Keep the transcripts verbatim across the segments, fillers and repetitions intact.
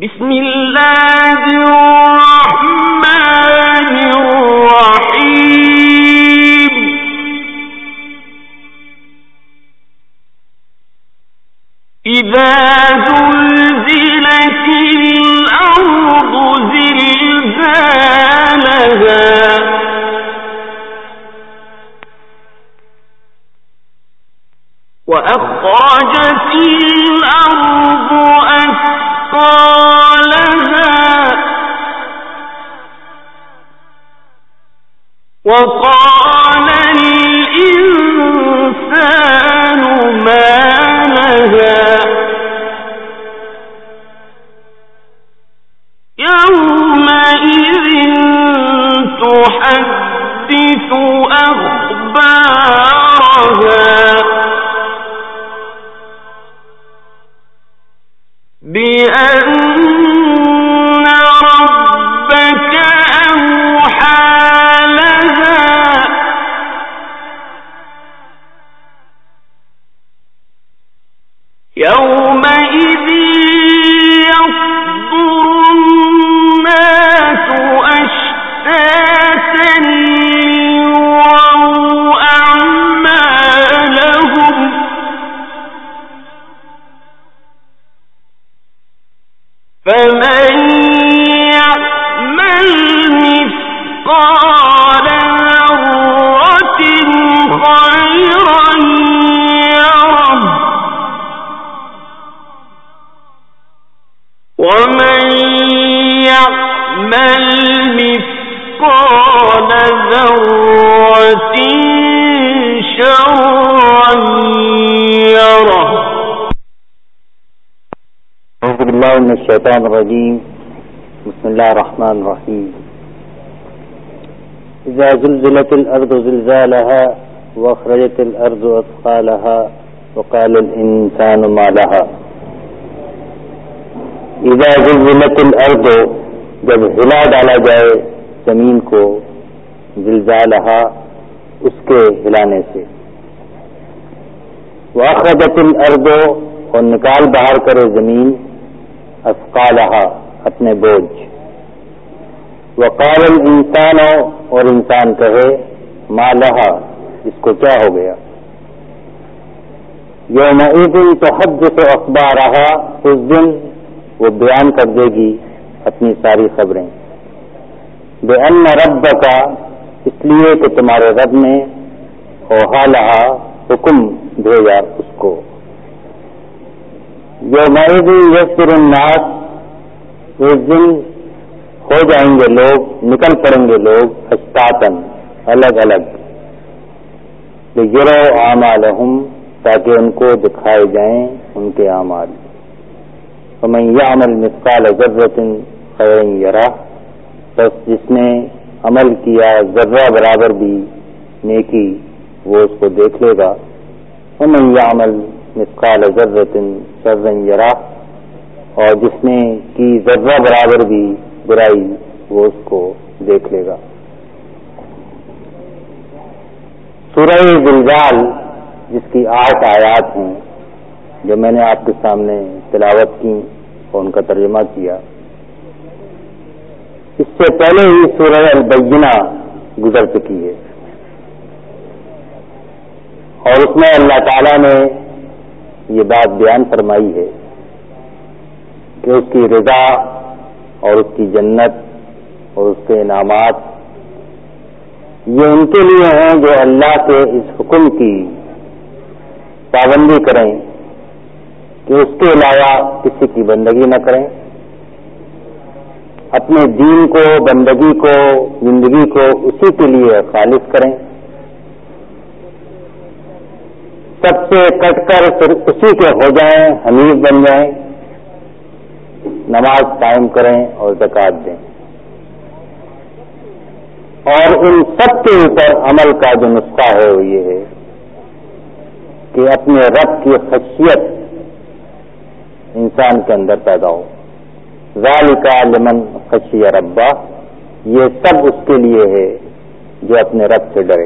بسم اللہ الرحمن الرحیم اذا زلزلت الارض زلزالها وأخرجت الأرض أثقالها وقال الإنسان ما لها يومئذ تحدث أخبارها بأن ربك أوحى لها يومئذ يصدر الناس أشتاتا ليروا أعمالهم فمن يعمل مثقال ذرة خيرا يره ومن يعمل مثقال ذرة شرا يره. اعوذ باللہ من الشیطان الرجیم. بسم اللہ الرحمن الرحیم. اذا زلزلت الارض زلزالها واخرجت الارض اثقالها وقال الانسان ما لها. اذا زلزلت الارض، جب ہلا ڈالا جائے زمین کو، زلزالها، اس کے ہلانے سے، واخرجت الارض، اور نکال باہر کرے زمین، اثقالها، اپنے بوجھ، وقال الانسان، اور انسان کہے، ما لها، اس کو کیا ہو گیا. یومئذ تحدث اخبارها، اس دن وہ بیان کر دے گی اپنی ساری خبریں. بأن ربک، اس لیے کہ تمہارے رب نے، اوحی لها، حکم بھیجا اس کو. یومئذ یصدر الناس، اس دن ہو جائیں گے لوگ، نکل پڑیں گے لوگ، اشتاتن، الگ الگ، لیروا اعمالہم، تاکہ ان کو دکھائے جائیں ان کے اعمال. فمن یعمل مثقال ذرۃ خیرا یرہ، بس جس نے عمل کیا ذرہ برابر بھی نیکی، وہ اس کو دیکھ لے گا. ومن یعمل مثقال ذرۃ شرا یرہ، اور جس نے کی ذرہ برابر بھی برائی، وہ اس کو دیکھ لے گا. سورہ زلزال، جس کی آٹھ آیات ہیں، جو میں نے آپ کے سامنے تلاوت کی اور ان کا ترجمہ کیا. اس سے پہلے ہی سورہ البینہ گزر چکی ہے، اور اس میں اللہ تعالیٰ نے یہ بات بیان فرمائی ہے کہ اس کی رضا اور اس کی جنت اور اس کے انعامات، یہ ان کے لیے ہیں جو اللہ کے اس حکم کی پابندی کریں کہ اس کے علاوہ کسی کی بندگی نہ کریں، اپنے دین کو، بندگی کو، زندگی کو اسی کے لیے خالص کریں، سب سے کٹ کر صرف اسی کے ہو جائیں، حنیف بن جائیں، نماز قائم کریں اور زکوٰۃ دیں. اور ان سب کے اوپر عمل کا جو نسخہ ہے وہ یہ ہے کہ اپنے رب کی خشیت انسان کے اندر پیدا ہو. ذالک لمن خشی ربہ، یہ سب اس کے لیے ہے جو اپنے رب سے ڈرے.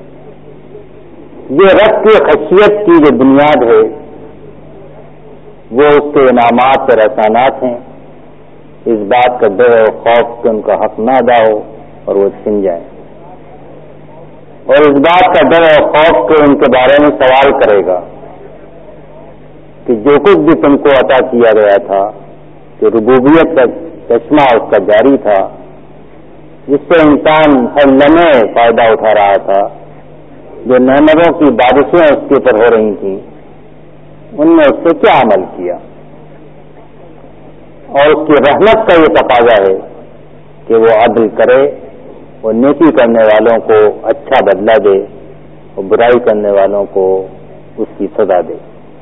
یہ رب کی خشیت کی جو بنیاد ہے وہ اس کے انعامات اور احسانات ہیں، اس بات کا ڈر اور خوف کہ ان کا حق نہ ادا ہو اور وہ چھن جائیں، اور اس بات کا ڈر اور خوف کہ ان کے بارے میں سوال کرے گا کہ جو کچھ بھی تم کو عطا کیا گیا تھا، کہ ربوبیت کا چشمہ اس کا جاری تھا، جس سے انسان ہر لمحے فائدہ اٹھا رہا تھا، جو نعمتوں کی بارشیں اس کے اوپر ہو رہی تھیں، ان نے اس سے کیا عمل کیا؟ اور اس کی رحمت کا یہ تقاضا ہے کہ وہ عدل کرے اور نیکی کرنے والوں کو اچھا بدلہ دے اور برائی کرنے والوں کو اس کی سزا دے۔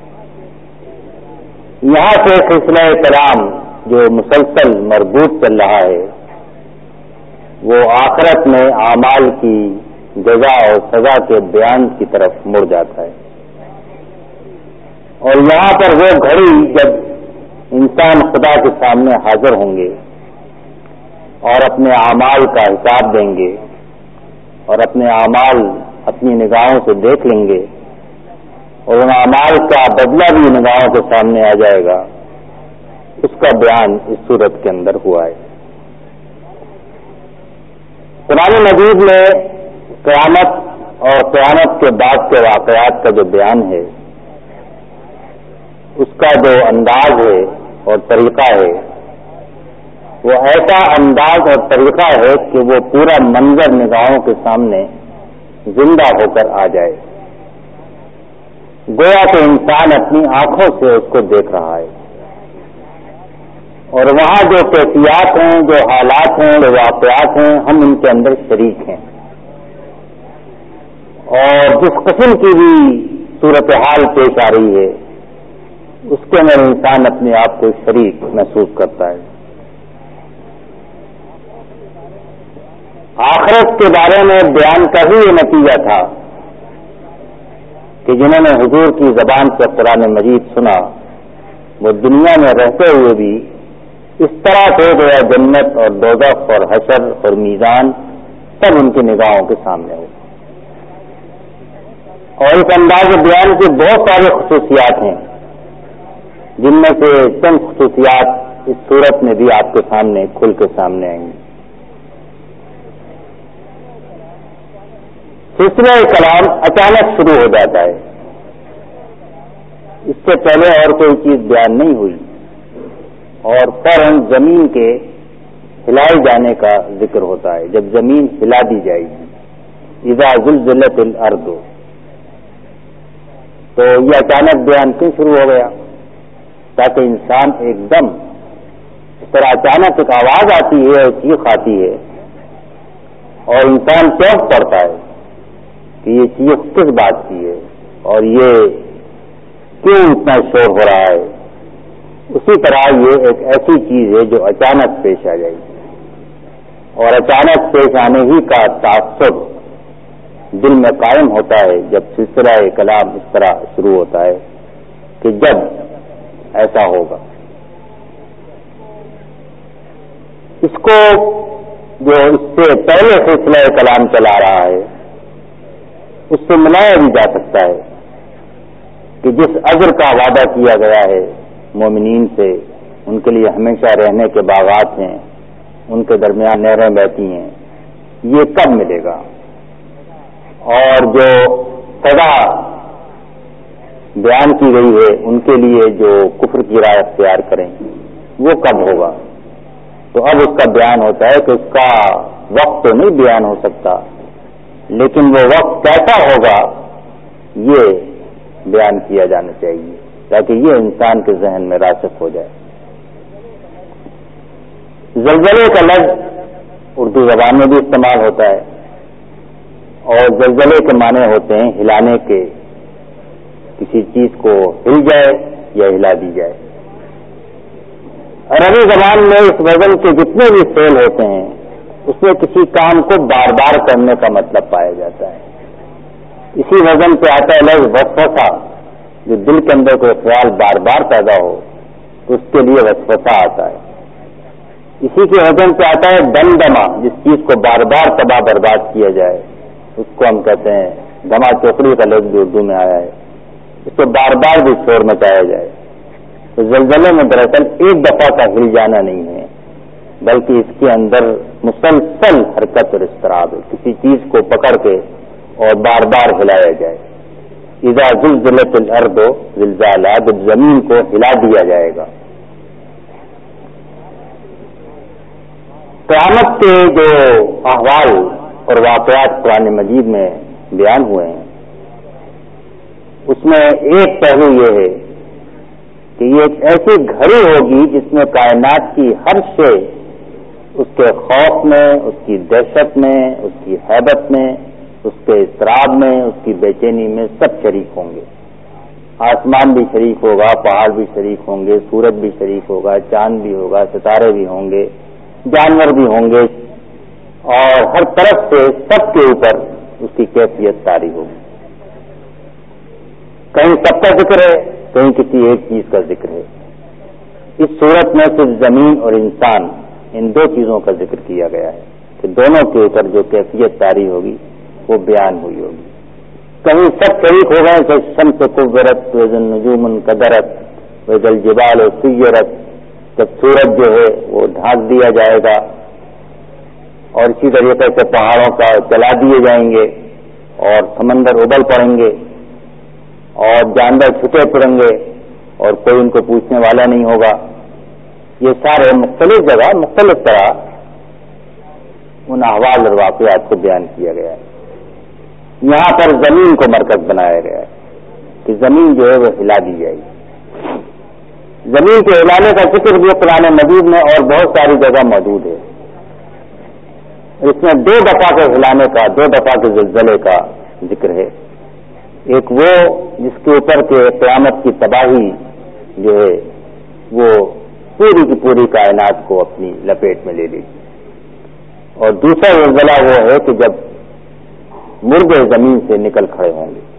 یہاں سے سلسلہ کلام جو مسلسل مربوط چل رہا ہے وہ آخرت میں اعمال کی جزا اور سزا کے بیان کی طرف مڑ جاتا ہے، اور یہاں پر وہ گھڑی جب انسان خدا کے سامنے حاضر ہوں گے اور اپنے اعمال کا حساب دیں گے اور اپنے اعمال اپنی نگاہوں سے دیکھ لیں گے اور ان اعمال کا بدلہ بھی نگاہوں کے سامنے آ جائے گا، اس کا بیان اس صورت کے اندر ہوا ہے۔ قرآن مجید میں قیامت اور قیامت کے بعد کے واقعات کا جو بیان ہے، اس کا جو انداز ہے اور طریقہ ہے، وہ ایسا انداز اور طریقہ ہے کہ وہ پورا منظر نگاہوں کے سامنے زندہ ہو کر آ جائے، گویا کہ انسان اپنی آنکھوں سے اس کو دیکھ رہا ہے، اور وہاں جو کیفیات ہیں، جو حالات ہیں، جو واقعات ہیں، ہم ان کے اندر شریک ہیں، اور جس قسم کی بھی صورتحال پیش آ رہی ہے اس کے اندر انسان اپنے آپ کو شریک محسوس کرتا ہے۔ آخرت کے بارے میں بیان کا ہی یہ نتیجہ تھا کہ جنہوں نے حضور کی زبان سے قرآن مجید سنا وہ دنیا میں رہتے ہوئے بھی اس طرح سے گویا جنت اور دوزخ اور حشر اور میزان سب ان کی نگاہوں کے سامنے ہو، اور اس انداز بیان کی بہت ساری خصوصیات ہیں، جن میں سے چند خصوصیات اس صورت میں بھی آپ کے سامنے کھل کے سامنے آئیں گی۔ سلسلہ کلام اچانک شروع ہو جاتا ہے، اس سے پہلے اور کوئی چیز بیان نہیں ہوئی، اور فوراً زمین کے ہلائے جانے کا ذکر ہوتا ہے، جب زمین ہلا دی جائے گی، اذا زلزلت الارض، تو یہ اچانک بیان کیوں شروع ہو گیا؟ تاکہ انسان ایک دم اس طرح اچانک ایک آواز آتی ہے اور چیخ آتی ہے اور انسان چونک پڑتا ہے کہ یہ چیخ کس بات کی ہے اور یہ کیوں اتنا شور ہو رہا ہے۔ اسی طرح یہ ایک ایسی چیز ہے جو اچانک پیش آ جائے گی، اور اچانک پیش آنے ہی کا تاثر دل میں قائم ہوتا ہے جب سلسلہ کلام اس طرح شروع ہوتا ہے کہ جب ایسا ہوگا۔ اس کو جو اس سے پہلے سلسلہ کلام چلا رہا ہے اس سے ملایا بھی جا سکتا ہے کہ جس اجر کا وعدہ کیا گیا ہے مومنین سے، ان کے لیے ہمیشہ رہنے کے باغات ہیں، ان کے درمیان نہریں بہتی ہیں، یہ کب ملے گا، اور جو سزا بیان کی گئی ہے ان کے لیے جو کفر کی راہ اختیار کریں وہ کب ہوگا۔ تو اب اس کا بیان ہوتا ہے کہ اس کا وقت تو نہیں بیان ہو سکتا، لیکن وہ وقت کیسا ہوگا یہ بیان کیا جانا چاہیے تاکہ یہ انسان کے ذہن میں راسخ ہو جائے۔ زلزلے کا لفظ اردو زبان میں بھی استعمال ہوتا ہے، اور زلزلے کے معنی ہوتے ہیں ہلانے کے، کسی چیز کو ہل جائے یا ہلا دی جائے۔ عربی زبان میں اس وزن کے جتنے بھی فعل ہوتے ہیں اس میں کسی کام کو بار بار کرنے کا مطلب پایا جاتا ہے۔ اسی وزن پہ آتا ہے لفظ وسوسہ، جو دل کے اندر کوئی خیال بار بار پیدا ہو تو اس کے لیے وسوسہ آتا ہے۔ اسی کے وزن پہ آتا ہے دمدمہ، جس چیز کو بار بار تباہ برباد کیا جائے اس کو ہم کہتے ہیں دما چوکڑی کا لفظ جو اردو میں آیا ہے، اس کو بار بار بھی شور مچایا جائے۔ تو زلزلے میں دراصل ایک دفعہ کا ہل جانا نہیں ہے، بلکہ اس کے اندر مسلسل حرکت اور اضطراب ہے، کسی چیز کو پکڑ کے اور بار بار ہلایا جائے۔ اذا زلزلت الارض زلزالها، جب زمین کو ہلا دیا جائے گا۔ قیامت کے جو احوال اور واقعات قرآن مجید میں بیان ہوئے ہیں، اس میں ایک پہلو یہ ہے کہ یہ ایک ایسی گھڑی ہوگی جس میں کائنات کی ہر شے اس کے خوف میں، اس کی دہشت میں، اس کی ہیبت میں، اس کے اضطراب میں، اس کی بے چینی میں سب شریک ہوں گے۔ آسمان بھی شریک ہوگا، پہاڑ بھی شریک ہوں گے، سورج بھی شریک ہوگا، چاند بھی ہوگا، ستارے بھی ہوں گے، جانور بھی ہوں گے، اور ہر طرف سے سب کے اوپر اس کی کیفیت طاری ہوگی۔ کہیں سب کا ذکر ہے، کہیں کسی ایک چیز کا ذکر ہے۔ اس صورت میں صرف زمین اور انسان، ان دو چیزوں کا ذکر کیا گیا ہے کہ دونوں کے اوپر جو کیفیت طاری ہوگی وہ بیان ہوئی ہوگی۔ کہیں سب شریک ہو گئے کہ شمس کورت وإذا النجوم انکدرت وإذا الجبال سیرت، جب سورج جو ہے وہ ڈھانک دیا جائے گا، اور اسی طریقے سے پہاڑوں کا جلا دیے جائیں گے، اور سمندر ابل پڑیں گے، اور جانور چھٹے پڑیں گے، اور کوئی ان کو پوچھنے والا نہیں ہوگا۔ یہ سارے مختلف جگہ مختلف طرح ان احوال اور واقعات کو بیان کیا گیا ہے۔ یہاں پر زمین کو مرکز بنایا گیا ہے کہ زمین جو ہے وہ ہلا دی جائے گی۔ زمین کے ہلانے کا ذکر بھی قرآن مجید میں اور بہت ساری جگہ موجود ہے۔ اس میں دو دفعہ کے ہلانے کا، دو دفعہ کے زلزلے کا ذکر ہے۔ ایک وہ جس کے اوپر کے قیامت کی تباہی جو ہے وہ پوری کی پوری کائنات کو اپنی لپیٹ میں لے لی، اور دوسرا زلزلہ وہ ہے کہ جب مردے زمین سے نکل کھڑے ہوں گے۔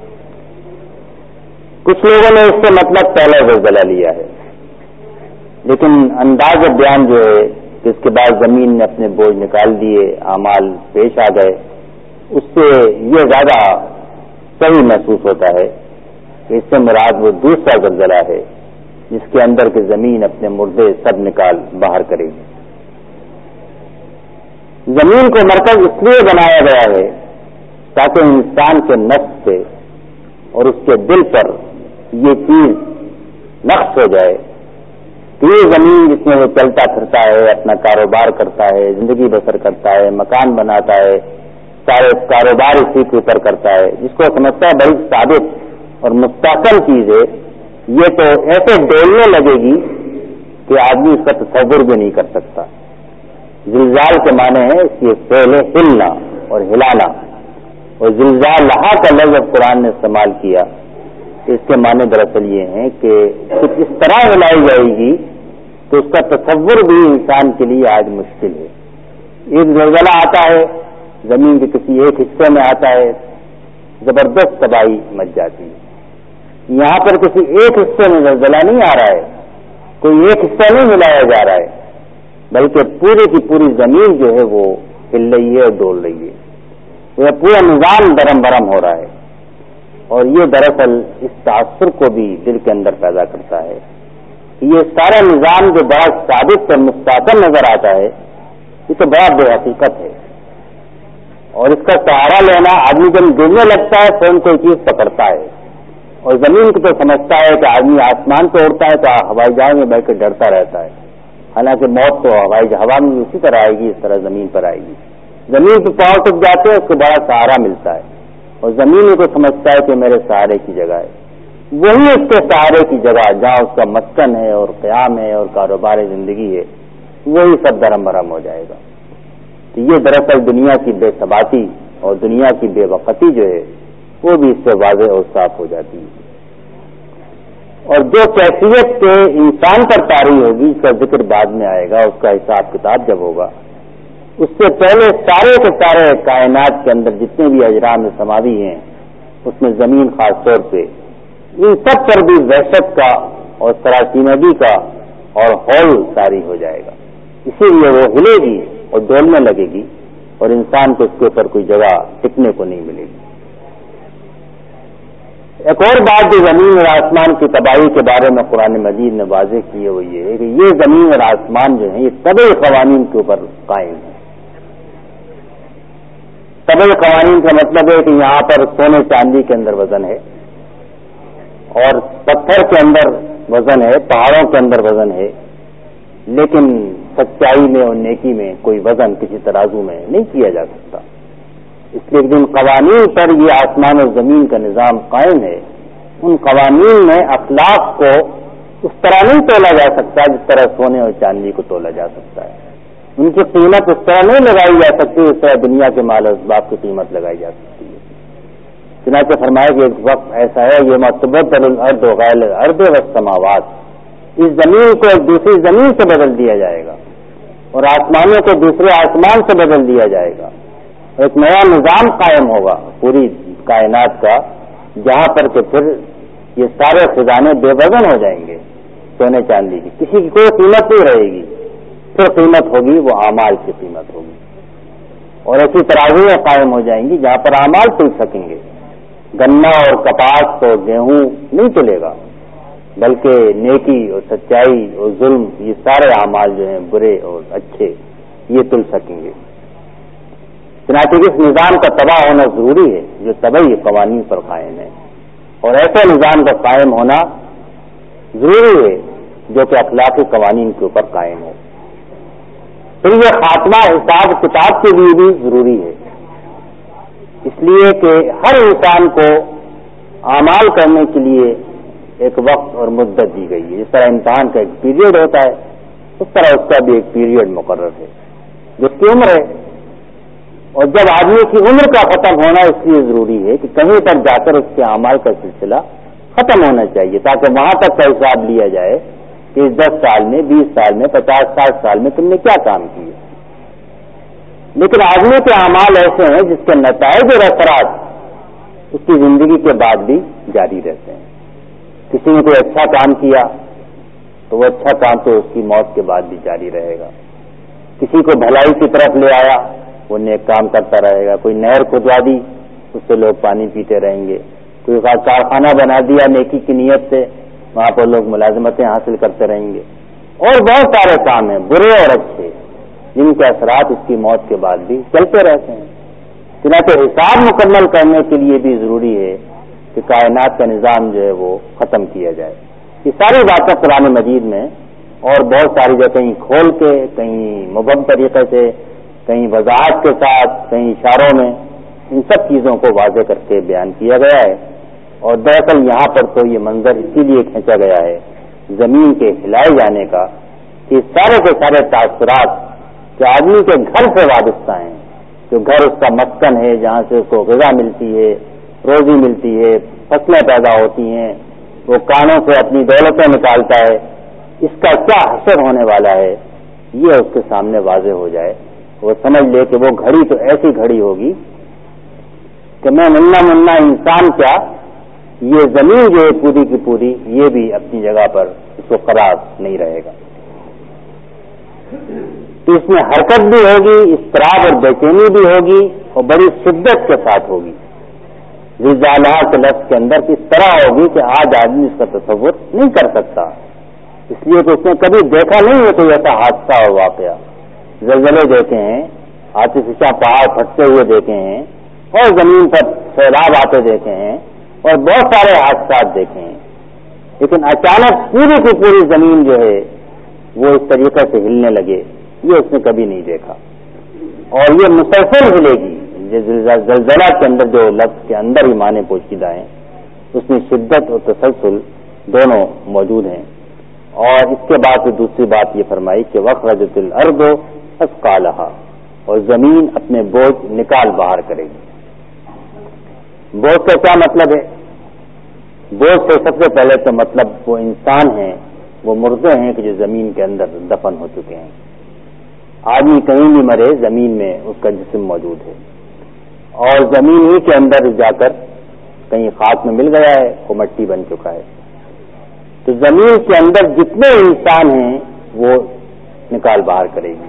کچھ لوگوں نے اس سے مطلب پہلا زلزلہ لیا ہے، لیکن انداز بیان جو ہے کہ اس کے بعد زمین نے اپنے بوجھ نکال دیے، اعمال پیش آ گئے، اس سے یہ زیادہ صحیح محسوس ہوتا ہے کہ اس سے مراد وہ دوسرا زلزلہ ہے جس کے اندر کہ زمین اپنے مردے سب نکال باہر کرے گی۔ زمین کو مرکز اس لیے بنایا گیا ہے تاکہ انسان کے نفس سے اور اس کے دل پر یہ چیز نقش ہو جائے کہ یہ زمین جس میں وہ چلتا پھرتا ہے، اپنا کاروبار کرتا ہے، زندگی بسر کرتا ہے، مکان بناتا ہے، سارے کاروبار اسی کے اوپر کرتا ہے، جس کو سمجھتا ہے بڑی ثابت اور مستحکم چیز ہے، یہ تو ایسے ڈولنے لگے گی کہ آدمی اس کا تصور بھی نہیں کر سکتا۔ زلزال کے معنی ہے اس کی فعل ہلنا اور ہلانا، اور زلزال لہا کا لفظ قرآن نے استعمال کیا، اس کے معنی دراصل یہ ہیں کہ کچھ اس طرح ہلائی جائے گی کہ اس کا تصور بھی انسان کے لیے آج مشکل ہے۔ ایک زلزلہ آتا ہے، زمین کے کسی ایک حصے میں آتا ہے، زبردست تباہی مچ جاتی ہے۔ یہاں پر کسی ایک حصے میں زلزلہ نہیں آ رہا ہے، کوئی ایک حصہ نہیں ہلایا جا رہا ہے، بلکہ پوری کی پوری زمین جو ہے وہ ہل رہی ہے اور ڈول رہی ہے، وہ پورا نظام درم برم ہو رہا ہے، اور یہ دراصل اس تاثر کو بھی دل کے اندر پیدا کرتا ہے کہ یہ سارا نظام جو بڑا ثابت اور مستحکم نظر آتا ہے، یہ تو بڑا بے حقیقت ہے، اور اس کا سہارا لینا آدمی جب ڈوبنے لگتا ہے فون کوئی چیز پکڑتا ہے، اور زمین کو تو سمجھتا ہے کہ آدمی آسمان پہ اڑتا ہے تو ہوائی جہاز میں بیٹھ کے ڈرتا رہتا ہے، حالانکہ موت تو ہوائی ہوا میں اسی طرح آئے گی، اس طرح زمین پر آئے گی۔ زمین پہ پاؤں ٹک جاتے ہیں، اس کو بڑا سہارا ملتا ہے، اور زمین کو سمجھتا ہے کہ میرے سہارے کی جگہ ہے، وہی اس کے سہارے کی جگہ جہاں اس کا مسکن ہے اور قیام ہے اور کاروبار زندگی ہے، وہی سب درم برم ہو جائے گا۔ تو یہ دراصل دنیا کی بے ثباتی اور دنیا کی بے وقتی جو ہے وہ بھی اس سے واضح اور صاف ہو جاتی ہے، اور جو کیفیت سے انسان پر طاری ہوگی اس کا ذکر بعد میں آئے گا، اس کا حساب کتاب جب ہوگا، اس سے پہلے سارے کے سارے کائنات کے اندر جتنے بھی اجرام سماوی ہیں، اس میں زمین خاص طور پہ، ان سب پر بھی وحشت کا اور سراسیمگی کا اور ہول طاری ہو جائے گا، اسی لیے وہ ہلے گی اور ڈولنے لگے گی، اور انسان کو اس کے اوپر کوئی جگہ ٹکنے کو نہیں ملے گی۔ ایک اور بات جو زمین اور آسمان کی تباہی کے بارے میں قرآن مجید نے واضح کی ہے وہ یہ ہے کہ یہ زمین اور آسمان جو ہیں یہ طبعی قوانین کے اوپر قائم ہیں. طبعی قوانین کا مطلب ہے کہ یہاں پر سونے چاندی کے اندر وزن ہے اور پتھر کے اندر وزن ہے, پہاڑوں کے اندر وزن ہے, لیکن سچائی میں اور نیکی میں کوئی وزن کسی ترازو میں نہیں کیا جا سکتا. اس لیے جن قوانین پر یہ آسمان اور زمین کا نظام قائم ہے ان قوانین میں اخلاق کو اس طرح نہیں تولا جا سکتا جس طرح سونے اور چاندی کو تولا جا سکتا ہے. ان کی قیمت اس طرح نہیں لگائی جا سکتی اس طرح دنیا کے مال و اسباب کی قیمت لگائی جا سکتی ہے. چنانچہ فرمایا کہ ایک وقت ایسا ہے یہ متبدل الارض غیر الارض والسماوات, اس زمین کو ایک دوسری زمین سے بدل دیا جائے گا اور آسمانوں کو دوسرے آسمان سے بدل دیا جائے گا. ایک نیا نظام قائم ہوگا پوری کائنات کا جہاں پر کہ پھر یہ سارے خزانے بے وزن ہو جائیں گے سونے چاندی کی, کسی کی کوئی قیمت نہیں رہے گی. پھر قیمت ہوگی وہ اعمال کی قیمت ہوگی اور ایسی ترازویں قائم ہو جائیں گی جہاں پر اعمال تل سکیں گے. گنا اور کپاس اور گیہوں نہیں چلے گا بلکہ نیکی اور سچائی اور ظلم یہ سارے اعمال جو ہیں برے اور اچھے یہ تل سکیں گے. چنانچہ اس نظام کا تباہ ہونا ضروری ہے جو طبعی قوانین پر قائم ہے اور ایسے نظام کا قائم ہونا ضروری ہے جو کہ اخلاقی قوانین کے اوپر قائم ہو. پھر یہ خاتمہ حساب کتاب کے لیے بھی ضروری ہے اس لیے کہ ہر انسان کو اعمال کرنے کے لیے ایک وقت اور مدت دی گئی ہے. جس طرح امتحان کا ایک پیریڈ ہوتا ہے اس طرح اس کا بھی ایک پیریڈ مقرر ہے جس کی عمر ہے. اور جب آدمی کی عمر کا ختم ہونا اس لیے ضروری ہے کہ کہیں پر جا کر اس کے اعمال کا سلسلہ ختم ہونا چاہیے تاکہ وہاں تک کا حساب لیا جائے کہ اس دس سال میں, بیس سال میں, پچاس ساٹھ سال میں تم نے کیا کام کیے. لیکن آدمی کے اعمال ایسے ہیں جس کے نتائج اور اثرات اس کی زندگی کے بعد بھی جاری رہتے ہیں. کسی نے کوئی اچھا کام کیا تو وہ اچھا کام تو اس کی موت کے بعد بھی جاری رہے گا. کسی کو بھلائی کی طرف لے آیا وہ نیک کام کرتا رہے گا. کوئی نہر کھدوا دی اس سے لوگ پانی پیتے رہیں گے. کوئی کارخانہ بنا دیا نیکی کی نیت سے وہاں پر لوگ ملازمتیں حاصل کرتے رہیں گے. اور بہت سارے کام ہیں برے اور اچھے جن کے اثرات اس کی موت کے بعد بھی چلتے رہتے ہیں. چنانچہ حساب مکمل کرنے کے لیے بھی ضروری ہے کہ کائنات کا نظام جو ہے وہ ختم کیا جائے. یہ ساری باتیں قرآن مجید میں اور بہت ساری جگہ کہیں کھول کے, کہیں مبہم طریقے سے, کہیں وضاحت کے ساتھ, کہیں اشاروں میں ان سب چیزوں کو واضح کر کے بیان کیا گیا ہے. اور دراصل یہاں پر تو یہ منظر اسی لیے کھینچا گیا ہے زمین کے ہلائے جانے کا کہ سارے کے سارے تاثرات جو آدمی کے گھر سے وابستہ ہیں, جو گھر اس کا مسکن ہے جہاں سے اس کو غذا ملتی ہے, روزی ملتی ہے, فصلیں پیدا ہوتی ہیں, وہ کانوں سے اپنی دولتیں نکالتا ہے, اس کا کیا حشر ہونے والا ہے یہ اس کے سامنے واضح ہو جائے. وہ سمجھ لے کہ وہ گھڑی تو ایسی گھڑی ہوگی کہ میں منا منا انسان کیا, یہ زمین جو ہے پوری کی پوری یہ بھی اپنی جگہ پر اس کو قرار نہیں رہے گا. تو اس میں حرکت بھی ہوگی, اضطراب اور بے چینی بھی ہوگی اور بڑی شدت کے ساتھ ہوگی. زلزالہ کے لفظ کے اندر اس طرح ہوگی کہ آج آدمی اس کا تصور نہیں کر سکتا, اس لیے کہ اس نے کبھی دیکھا نہیں ہے کوئی ایسا حادثہ اور واقعہ. زلزلے دیکھے ہیں, آتشفشاں پہاڑ پھٹتے ہوئے دیکھے ہیں اور زمین پر سیلاب آتے دیکھے ہیں اور بہت سارے حادثات دیکھے ہیں, لیکن اچانک پوری کی پوری زمین جو ہے وہ اس طریقے سے ہلنے لگے یہ اس نے کبھی نہیں دیکھا. اور یہ مسلسل ہلے گی. زلزلہ کے اندر جو لفظ کے اندر ہی معنی پوشیدہ ہیں اس میں شدت اور تسلسل دونوں موجود ہیں. اور اس کے بعد دوسری بات یہ فرمائی کہ وخرجت الارض اثقالها, اور زمین اپنے بوجھ نکال باہر کرے گی. بوجھ کا کیا مطلب ہے؟ بوجھ سے سب سے پہلے تو مطلب وہ انسان ہیں, وہ مردے ہیں کہ جو زمین کے اندر دفن ہو چکے ہیں. آدمی کہیں بھی مرے زمین میں اس کا جسم موجود ہے اور زمین ہی کے اندر جا کر کہیں خاک میں مل گیا ہے وہ مٹی بن چکا ہے. تو زمین کے اندر جتنے انسان ہیں وہ نکال باہر کرے گی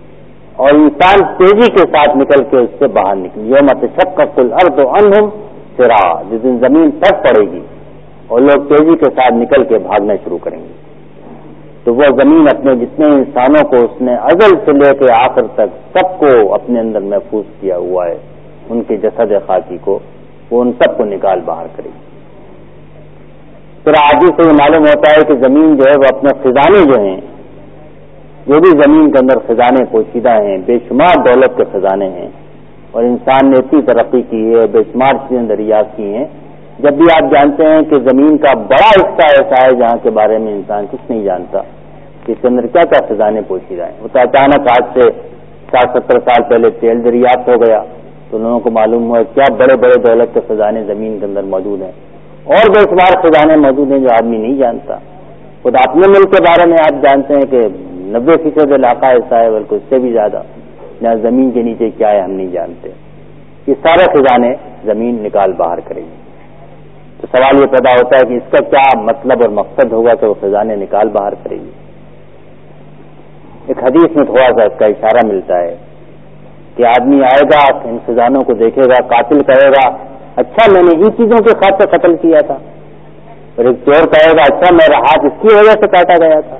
اور انسان تیزی کے ساتھ نکل کے اس سے باہر نکلے. یوم تشقق الارض عنہم سرا، جس دن زمین پھٹ پڑے گی اور لوگ تیزی کے ساتھ نکل کے بھاگنا شروع کریں گے، تو وہ زمین اپنے جتنے انسانوں کو اس نے ازل سے لے کے آخر تک سب کو اپنے اندر محفوظ کیا ہوا ہے، ان کے جسد خاکی کو، وہ ان سب کو نکال باہر کرے گی۔ پھر آدمی سے یہ معلوم ہوتا ہے کہ زمین جو ہے وہ اپنے خزانے جو ہیں، جو بھی زمین کے اندر خزانے پوشیدہ ہیں، بے شمار دولت کے خزانے ہیں، اور انسان نے اتنی ترقی کی ہے، بے شمار چیزیں دریافت کی ہیں، جب بھی آپ جانتے ہیں کہ زمین کا بڑا حصہ ایسا ہے جہاں کے بارے میں انسان کچھ نہیں جانتا کہ اس کے اندر کیا کیا خزانے پوشیدہ ہیں۔ وہ تو اچانک آج سے ساٹھ ستر سال پہلے تیل دریافت ہو گیا تو لوگوں کو معلوم ہوا کیا بڑے بڑے دولت کے خزانے زمین کے اندر موجود ہیں، اور بے شمار خزانے موجود ہیں جو آدمی نہیں جانتا۔ خود اپنے ملک کے بارے میں آپ جانتے ہیں کہ نبے فیصد علاقہ ایسا ہے، بلکہ اس سے بھی زیادہ، جہاں زمین کے نیچے کیا ہے ہم نہیں جانتے۔ یہ سارے خزانے زمین نکال باہر کرے گی۔ تو سوال یہ پیدا ہوتا ہے کہ اس کا کیا مطلب اور مقصد ہوگا کہ وہ خزانے نکال باہر کرے گی؟ ایک حدیث میں تھوڑا سا اس کا اشارہ ملتا ہے کہ آدمی آئے گا، ان خزانوں کو دیکھے گا، قاتل کہے گا اچھا میں نے ان چیزوں کے خاطر قتل کیا تھا، اور ایک چور کہے گا اچھا میرا ہاتھ اس کی وجہ سے کاٹا گیا تھا۔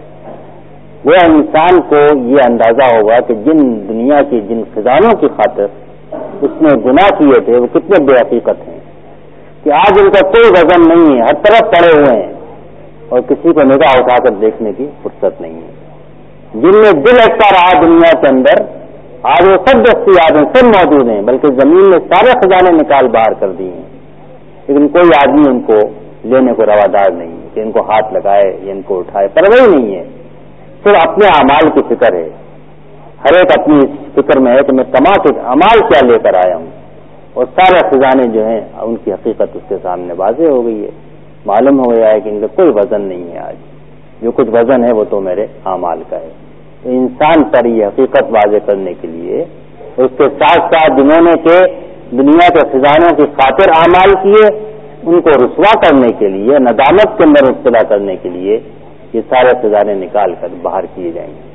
وہ انسان کو یہ اندازہ ہوگا کہ جن دنیا کی جن خزانوں کی خاطر اس نے گناہ کیے تھے وہ کتنے بے حقیقت ہیں، کہ آج ان کا کوئی وزن نہیں ہے، ہر طرف پڑے ہوئے ہیں اور کسی کو نگاہ اٹھا کر دیکھنے کی فرصت نہیں ہے۔ جن میں دل اٹھتا رہا دنیا کے اندر، آج وہ سب دستیاب ہیں، سب موجود ہیں، بلکہ زمین نے سارے خزانے نکال باہر کر دیے ہیں، لیکن کوئی آدمی ان کو لینے کو روادار نہیں ہے کہ ان کو ہاتھ لگائے یا ان کو اٹھائے، پرواہ نہیں ہے، صرف اپنے اعمال کی فکر ہے۔ ہر ایک اپنی اس فکر میں ہے کہ میں تمام کے اعمال کیا لے کر آیا ہوں، اور سارے خزانے جو ہیں ان کی حقیقت اس کے سامنے واضح ہو گئی ہے، معلوم ہو گیا ہے کہ ان کا کوئی وزن نہیں ہے، آج جو کچھ وزن ہے وہ تو میرے اعمال کا ہے۔ انسان پر یہ حقیقت واضح کرنے کے لیے اس کے ساتھ ساتھ جنہوں نے کہ دنیا کے خزانوں کی خاطر اعمال کیے، ان کو رسوا کرنے کے لیے، ندامت کے اندر مبتلا کرنے کے لیے یہ سارے خزانے نکال کر باہر کیے جائیں گے۔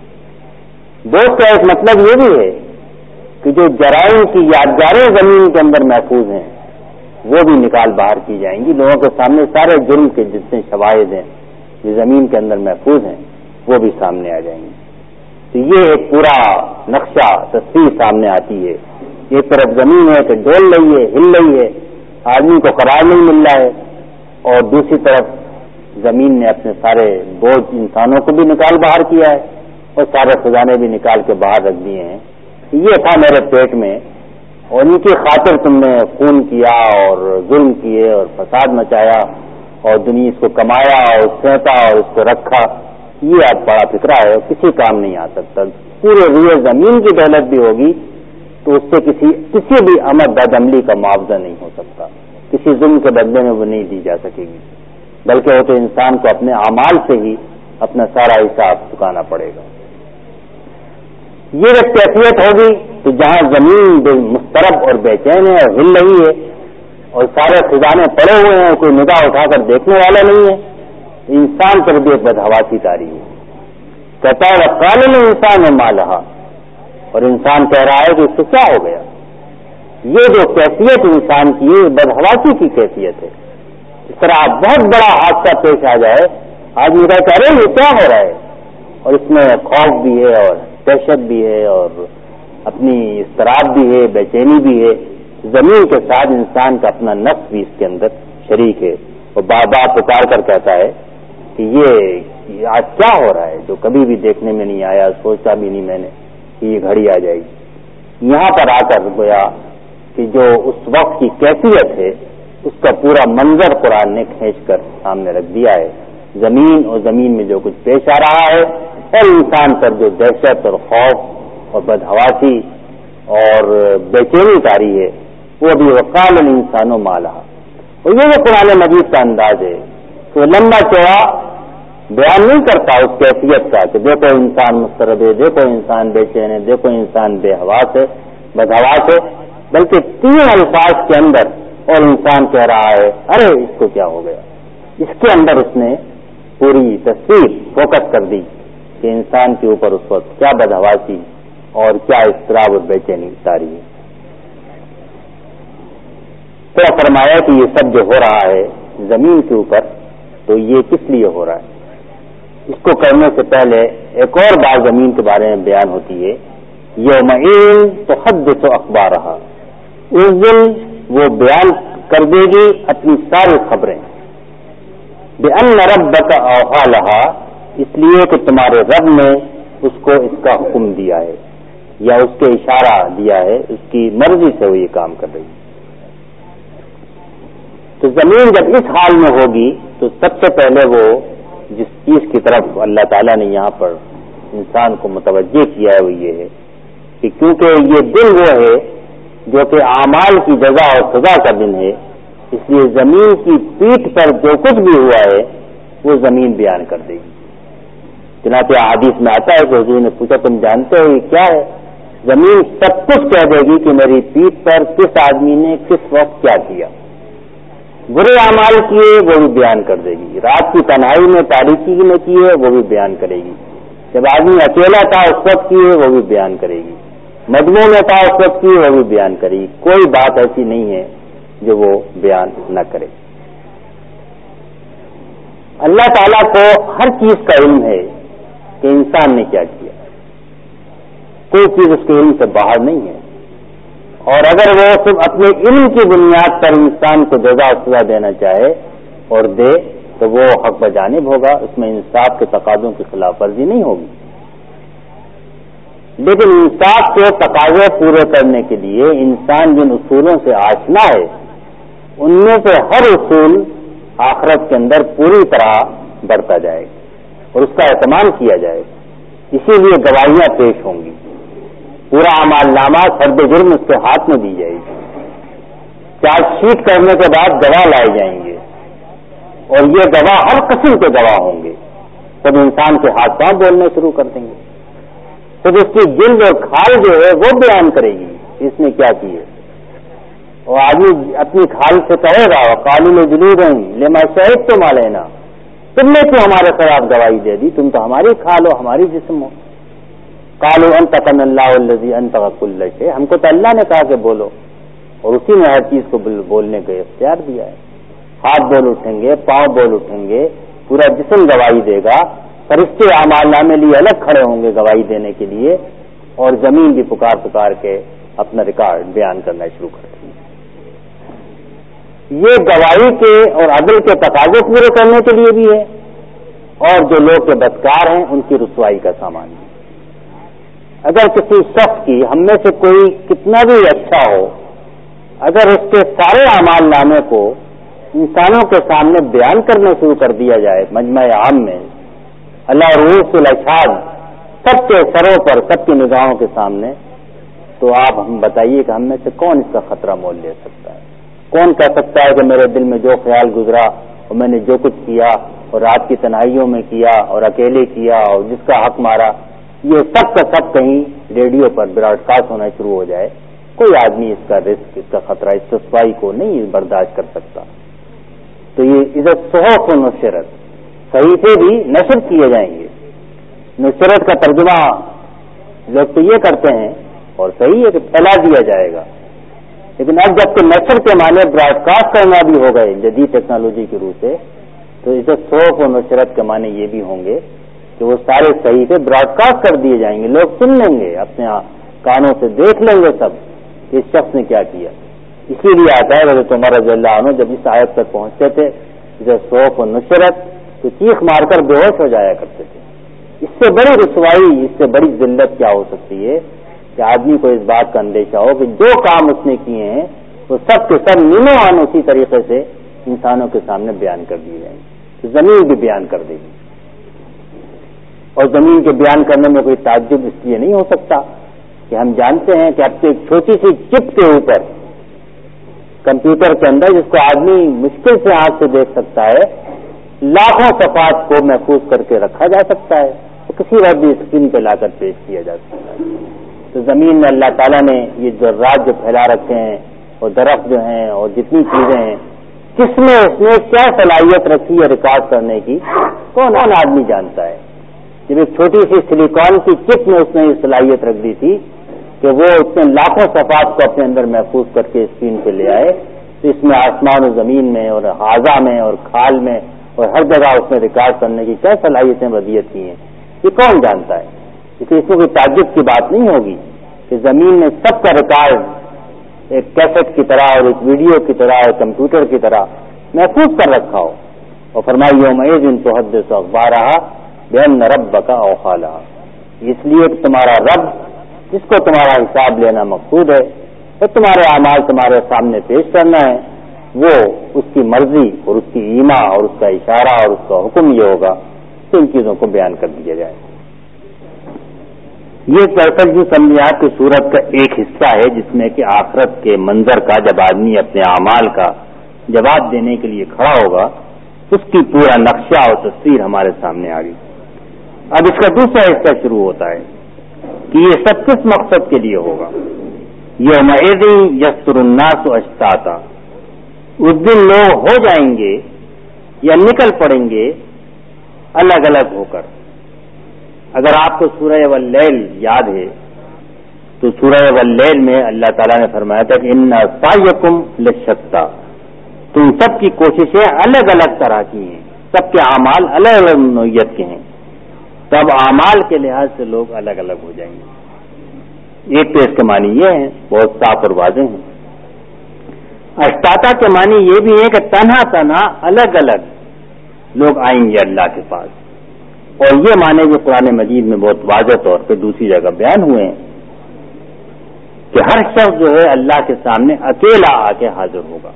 دوست کا ایک مطلب یہ بھی ہے کہ جو جرائم کی یادگاریں زمین کے اندر محفوظ ہیں وہ بھی نکال باہر کی جائیں گی، لوگوں کے سامنے سارے جرم کے جتنے شواہد ہیں جو زمین کے اندر محفوظ ہیں وہ بھی سامنے آ جائیں گے۔ تو یہ ایک پورا نقشہ تصویر سامنے آتی ہے۔ ایک طرف زمین ہے کہ ڈول رہی ہے، ہل رہی ہے، آدمی کو قرار نہیں مل رہا ہے، اور دوسری طرف زمین نے اپنے سارے بوجھ انسانوں کو بھی نکال باہر کیا ہے اور سارے خزانے بھی نکال کے باہر رکھ دیے ہیں۔ یہ تھا میرے پیٹ میں، اور ان کی خاطر تم نے خون کیا اور ظلم کیے اور فساد مچایا اور دنیا اس کو کمایا اور سینتا اور اس کو رکھا، یہ اب بڑا فکرہ ہے، کسی کام نہیں آ سکتا۔ پورے روئے زمین کی دولت بھی ہوگی تو اس سے کسی کسی بھی عمل بد عملی کا معاوضہ نہیں ہو سکتا، کسی ظلم کے بدلے میں وہ نہیں دی جا سکے گی، بلکہ وہ تو انسان کو اپنے اعمال سے ہی اپنا سارا حساب چکانا پڑے گا۔ یہ جب کیفیت ہوگی تو جہاں زمین مضطرب اور بے چین ہے اور ہل رہی ہے اور سارے خزانے پڑے ہوئے ہیں، کوئی نگاہ اٹھا کر دیکھنے والا نہیں ہے، انسان پر بھی ایک بدحواسی تاری ہے۔ کہتا ہے وقال الانسان ما لہا، اور انسان کہہ رہا ہے کہ اس سے کیا ہو گیا۔ یہ جو کیفیت انسان کی ہے بدحواسی کی کیفیت ہے۔ اس طرح بہت بڑا حادثہ پیش آ جائے، آدمی کہہ رہے ہیں یہ کیا ہو رہا ہے، اور اس میں خوف بھی ہے اور دہشت بھی ہے اور اپنی اضطراب بھی ہے، بے چینی بھی ہے۔ زمین کے ساتھ انسان کا اپنا نفس بھی اس کے اندر شریک ہے، اور بار بار پکار کر کہتا ہے کہ یہ آج کیا ہو رہا ہے جو کبھی بھی دیکھنے میں نہیں آیا، سوچا بھی نہیں میں نے کہ یہ گھڑی آ جائے گی۔ یہاں پر آ کر گویا کہ جو اس وقت کی کیفیت ہے اس کا پورا منظر قرآن نے کھینچ کر سامنے رکھ دیا ہے۔ زمین اور زمین میں جو کچھ پیش آ رہا ہے اور انسان پر جو دہشت اور خوف اور بدحواسی اور بے چینی طاری ہے وہ بھی وقال الانسان ما لہا۔ اور یہ جو قرآن مجید کا انداز ہے تو لمبا چوڑا بیان نہیں کرتا اس کیفیت کا کہ دیکھو انسان مضطرب ہے، دیکھو انسان بے چین ہے، دیکھو انسان بے حواس ہے، بدحواس ہے، بلکہ تین الفاظ کے اندر اور انسان کہہ رہا ہے ارے اس کو کیا ہو گیا۔ اس کے اندر اس نے پوری تصویر فوکس کر دی کہ انسان کے اوپر اس وقت کیا بدحواسی اور کیا اضطراب اور بے چینی طاری ہے۔ تو فرمایا کہ یہ سب جو ہو رہا ہے زمین کے اوپر تو یہ کس لیے ہو رہا ہے؟ اس کو کرنے سے پہلے ایک اور بات زمین کے بارے میں بیان ہوتی ہے، یومئذ تحدث اخبارہا، اس دن وہ بیان کر دے گی اپنی ساری خبریں، بأن ربک اوحی لہا، اس لیے کہ تمہارے رب نے اس کو اس کا حکم دیا ہے یا اس کے اشارہ دیا ہے، اس کی مرضی سے وہ یہ کام کر رہی ہے۔ تو زمین جب اس حال میں ہوگی تو سب سے پہلے وہ جس چیز کی طرف اللہ تعالیٰ نے یہاں پر انسان کو متوجہ کیا ہے وہ یہ ہے کہ کیونکہ یہ دن وہ ہے جو کہ اعمال کی جزا اور سزا کا دن ہے، اس لیے زمین کی پیٹھ پر جو کچھ بھی ہوا ہے وہ زمین بیان کر دے گی۔ چنانچہ حدیث میں آتا ہے کہ حضور نے پوچھا تم جانتے ہو یہ کیا ہے؟ زمین سب کچھ کہہ دے گی کہ میری پیٹھ پر کس آدمی نے کس وقت کیا کیا، برے اعمال کیے وہ بھی بیان کر دے گی، رات کی تنہائی میں تاریکی میں کیے وہ بھی بیان کرے گی، جب آدمی اکیلا تھا اس وقت کیے وہ بھی بیان کرے گی، مجموع میں تھا اس وقت کیے وہ بھی بیان کرے گی، کوئی بات ایسی نہیں ہے جو وہ بیان نہ کرے۔ اللہ تعالیٰ کو ہر چیز کا علم ہے کہ انسان نے کیا کیا، کوئی چیز اس کے علم سے باہر نہیں ہے، اور اگر وہ صرف اپنے علم کی بنیاد پر انسان کو جزا و سزا دینا چاہے اور دے تو وہ حق بجانب ہوگا، اس میں انصاف کے تقاضوں کی خلاف ورزی نہیں ہوگی۔ لیکن انصاف کے تقاضے پورے کرنے کے لیے انسان جن اصولوں سے آشنا ہے ان میں سے ہر اصول آخرت کے اندر پوری طرح بڑھتا جائے گا اور اس کا اہتمام کیا جائے گا، اسی لیے گواہیاں پیش ہوں گی، پورا اعمال نامہ فرد جرم اس کے ہاتھ میں دی جائے گی، چارج شیٹ کرنے کے بعد گواہ لائے جائیں گے اور یہ گواہ ہر قسم کے گواہ ہوں گے، تب انسان کے ہاتھ پاؤں بولنے شروع کر دیں گے، تب اس کی جلد اور کھال جو ہے وہ بیان کرے گی اس نے کیا کی ہے، اور آدمی اپنی کھال سے کہے گا قالوا جلودہم لما شہدتم علینا، تم نے کیوں ہمارے خلاف گواہی دے دی، تم تو ہماری کھال ہو ہماری جسم ہو، قالوا انطقنا اللہ الذی انطق کل شیء، ہم کو تو اللہ نے کہا کہ بولو اور اسی نے ہر چیز کو بولنے کا اختیار دیا ہے، ہاتھ بول اٹھیں گے، پاؤں بول اٹھیں گے، پورا جسم گواہی دے گا، فرشتے اعمال نامے لیے الگ کھڑے ہوں گے گواہی دینے کے لیے، اور زمین بھی پکار پکار کے اپنا ریکارڈ بیان کرنا شروع کر دیں گے۔ یہ گواہی کے اور عدل کے تقاضے پورے کرنے کے لیے بھی ہے اور جو لوگ کے بدکار ہیں ان کی رسوائی کا سامان ہے۔ اگر کسی شخص کی ہم میں سے کوئی کتنا بھی اچھا ہو، اگر اس کے سارے اعمال نامے کو انسانوں کے سامنے بیان کرنا شروع کر دیا جائے مجمع عام میں، اللہ رؤوس الاشہاد سب کے سروں پر سب کی نگاہوں کے سامنے، تو آپ ہم بتائیے کہ ہم میں سے کون اس کا خطرہ مول لے سکتا ہے؟ کون کہہ سکتا ہے کہ میرے دل میں جو خیال گزرا اور میں نے جو کچھ کیا اور رات کی تنہائیوں میں کیا اور اکیلے کیا اور جس کا حق مارا، یہ سب کا سب کہیں ریڈیو پر براڈ کاسٹ ہونا شروع ہو جائے؟ کوئی آدمی اس کا رسک، اس کا خطرہ، اس رسوائی کو نہیں برداشت کر سکتا۔ تو یہ عزت صحف و نشرت، صحیفے بھی نشر کیے جائیں گے۔ نشرت کا ترجمہ لوگ تو یہ کرتے ہیں اور صحیح ہے کہ پھیلا دیا جائے گا، لیکن اب جب کہ نشر کے معنی براڈ کاسٹ کرنا بھی ہو گئے جدید ٹیکنالوجی کی روح سے، تو عزت صحف و نشرت کے معنی یہ بھی ہوں گے کہ وہ سارے صحیفے براڈ کاسٹ کر دیے جائیں گے، لوگ سن لیں گے، اپنے کانوں سے دیکھ لیں گے سب کہ اس شخص نے کیا کیا۔ اسی لیے آتا ہے حضرت عمر رضی اللہ عنہ جب اس آیت تک پہنچتے تھے عزت صحف و نشرت تو چیخ مار کر بے ہوش ہو جایا کرتے تھے۔ اس سے بڑی رسوائی، اس سے بڑی ذلت کیا ہو سکتی ہے کہ آدمی کو اس بات کا اندیشہ ہو کہ جو کام اس نے کیے ہیں وہ سب کے سب نیمو آن اسی طریقے سے انسانوں کے سامنے بیان کر دیے جائیں گے، تو زمین بھی بیان کر دے گی۔ اور زمین کے بیان کرنے میں کوئی تعجب اس لیے نہیں ہو سکتا کہ ہم جانتے ہیں کہ اب تو ایک چھوٹی سی چپ کے اوپر کمپیوٹر کے اندر جس کو آدمی مشکل سے آنکھ سے دیکھ سکتا ہے، لاکھوں صفحات کو محفوظ کر کے رکھا جا سکتا ہے، تو کسی وقت بھی اسکرین پہ لا کر پیش کیا جا سکتا ہے۔ تو زمین میں اللہ تعالیٰ نے یہ ذرات جو پھیلا رکھے ہیں اور درخت جو ہیں اور جتنی چیزیں ہیں، کس میں اس نے کیا صلاحیت رکھی ہے ریکارڈ کرنے کی، کون کون آدمی جانتا ہے۔ جب ایک چھوٹی سی سلیکان کی چپ میں اس نے یہ صلاحیت رکھ دی تھی کہ وہ اتنے لاکھوں صفحات کو اپنے اندر محفوظ کر کے اسکرین پہ لے آئے، تو اس میں آسمان و زمین میں اور اعضاء میں اور کھال میں اور ہر جگہ اس میں ریکارڈ کرنے کی کیا صلاحیتیں ودیت کی ہیں، یہ کون جانتا ہے؟ اس لیے اس میں کوئی تعجب کی بات نہیں ہوگی کہ زمین میں سب کا ریکارڈ ایک کیسٹ کی طرح اور ایک ویڈیو کی طرح ایک کمپیوٹر کی طرح محفوظ کر رکھا ہو. اور فرمائی یوم یوم تحدث اخبارہا بان ربک اوحیٰ، اس لیے کہ تمہارا رب جس کو تمہارا حساب لینا مقصود ہے تو تمہارے اعمال تمہارے سامنے پیش کرنا ہے، وہ اس کی مرضی اور اس کی ایما اور اس کا اشارہ اور اس کا حکم یہ ہوگا کہ ان چیزوں کو بیان کر دیا جائے. یہ دراصل جو سمجھیات کی صورت کا ایک حصہ ہے جس میں کہ آخرت کے منظر کا جب آدمی اپنے اعمال کا جواب دینے کے لیے کھڑا ہوگا اس کی پورا نقشہ اور تصویر ہمارے سامنے آ گئی. اب اس کا دوسرا حصہ شروع ہوتا ہے کہ یہ سب کس مقصد کے لیے ہوگا. یومئذ یصدر الناس اشتاتا، اس دن لوگ ہو جائیں گے یا نکل پڑیں گے الگ الگ ہو کر. اگر آپ کو سورہ واللیل یاد ہے تو سورہ واللیل میں اللہ تعالیٰ نے فرمایا تھا کہ ان سعیکم لشتی، تم سب کی کوششیں الگ الگ طرح کی ہیں، سب کے اعمال الگ الگ نوعیت کے ہیں. تب اعمال کے لحاظ سے لوگ الگ الگ ہو جائیں گے. ایک تو اس کے معنی یہ ہیں بہت صاف اور واضح ہیں. اشتاتا کے معنی یہ بھی ہے کہ تنہا تنہا الگ الگ لوگ آئیں گے اللہ کے پاس. اور یہ معنی جو قرآن مجید میں بہت واضح طور پہ دوسری جگہ بیان ہوئے ہیں کہ ہر شخص جو ہے اللہ کے سامنے اکیلا آ کے حاضر ہوگا.